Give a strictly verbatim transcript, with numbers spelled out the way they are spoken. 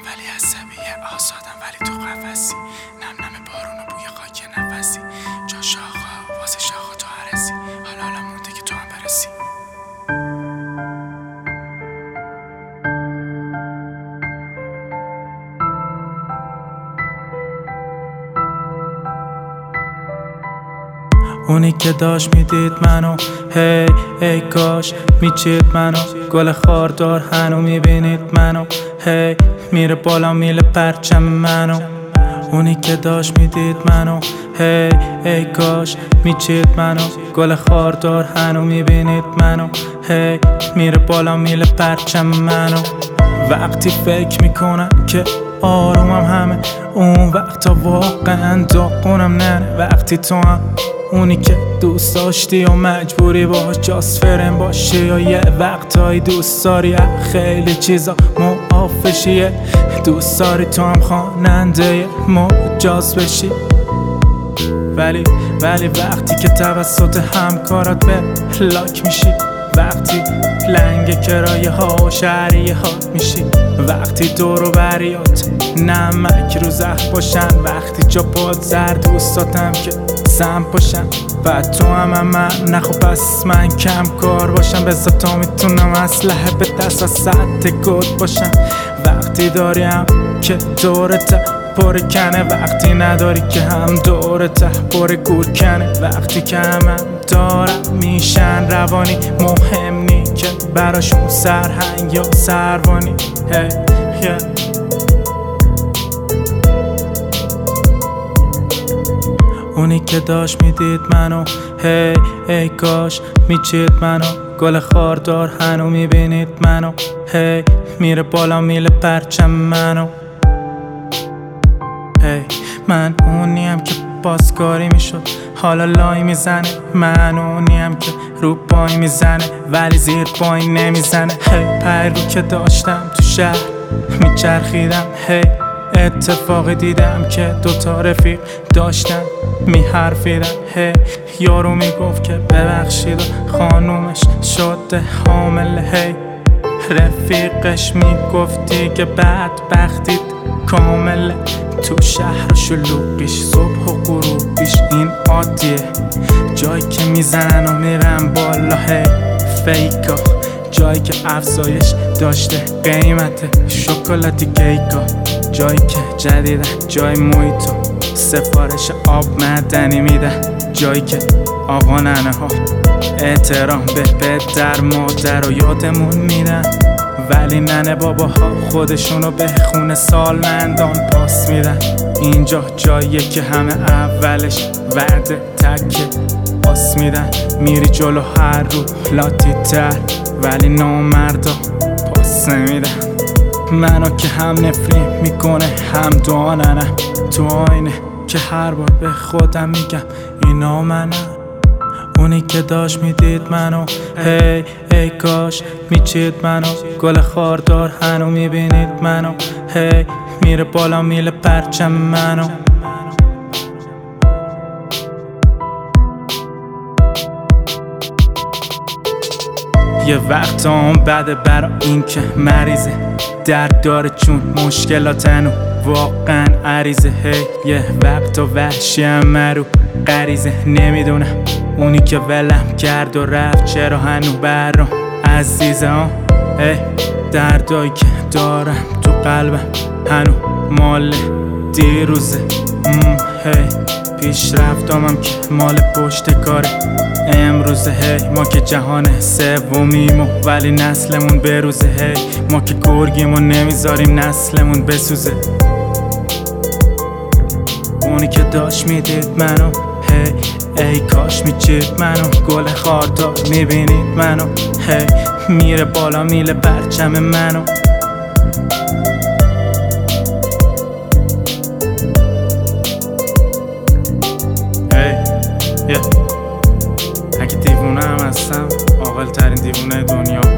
ولی عصبیه، آزادم ولی تو قفسی، نم نم بارون و بوی خاک نفسی، جا شاخا واسه شاخا تو هرسی، حالا حالا مونده که تو هم برسی. اونی که داشت میدید منو، هی ای کاش میچید منو، گل خاردار هنو میبینید منو، هی میره بالا میله پرچم منو. اونی که داشت میدید منو، هی ای کاش میچید منو، گل خاردار هنو میبینید منو، هی میره بالا میله پرچم منو. وقتی فکر میکنم که آرومم همه، اون وقتا واقعا داغونم ننه. وقتی تو هم اونی که دوست داشتی و مجبوری باش جاست فرم باشی، یا یه وقتایی دوست داری خیلی چیزا معافشیه، دوست داری تو هم خواننده مجاز بشی. ولی ولی وقتی که توسط همکارات به لاک میشی، وقتی لنگ کرایه ها و شهریه ها میشی، وقتی دور و بریات نمک رو زخم باشن، وقتی جا پاد زر دوستاتم که سم باشن و تو هم, هم من نخو پس من کم کار باشم، بذار تا میتونم اسلحه به دست از سطح گد باشم. وقتی داریم که دورته پر کنه، وقتی نداری که هم دورته پر گور کنه، وقتی که هم دارم میشن روانی مهم نی که براشون سرهنگ یا سروانی. hey, yeah. اونی که داشت میدید منو، هی ای کاش میچید منو، گل خاردار هنو میبینید منو، هی میره بالا میله پرچم منو. هی من اونیم که بازکاری میشد حالا لای میزنه، من اونیم که رو پای میزنه ولی زیر پای نمیزنه. هی پیرو که داشتم تو شهر میچرخیدم، هی اتفاقی دیدم که دوتا رفیق داشتن میحرفیدن، هی یارو میگفت که ببخشید و خانومش شده حامله، هی رفیقش میگفتی که بدبختید کامله، تو شهر و شلوغیش صبح و غروبیش این عادیه، جایی که میزنن و میرن بالا هی فیکا، جایی که افزایش داشته قیمت شکلاتی کیکا، جایی که جدیدن جای مویتو سفارش آب معدنی میدن، جایی که آقا ننه ها احترام به پدر مادر رو یادمون میدن، ولی ننه باباها خودشونو به خونه سالمندان پاس میدن. اینجا جاییه که همه اولش وعده تکه پاس میدن، میری جلو هر رو لاتی تر ولی نامردا پاس نمیدن. منو که هم نفرین میکنه هم دواننه، تو آینه که هر بار به خودم میگم اینا منم. اونی که داشت میدید منو، هی ای کاش میچید منو، گل خاردار هنو میبینید منو، هی میره بالا میله پرچم منو. یه وقت هم بده برا این که مریضه، درد داره چون مشکلاتنو واقعا عریضه، هی یه وقت و وحشی هم مرو غریزه، نمیدونم اونی که ولم کرد و رفت چرا هنو برام عزیزه ها، ای دردایی که دارم تو قلبم هنو مال دیروزه، هی پیش رفتامم که مال پشت کاره امروزه، هی ما که جهان سومیمو ولی نسلمون بروزه، هی ما که گرگیمو نمیذاریم نسلمون بسوزه. اونی که داشت میدید منو، هی ای کاش میچید منو، گل خاردار میبینید منو، هی میره بالا میله پرچم منو. هی yeah. اگه دیوونه هم هستم عاقل ترین دیوونه دنیا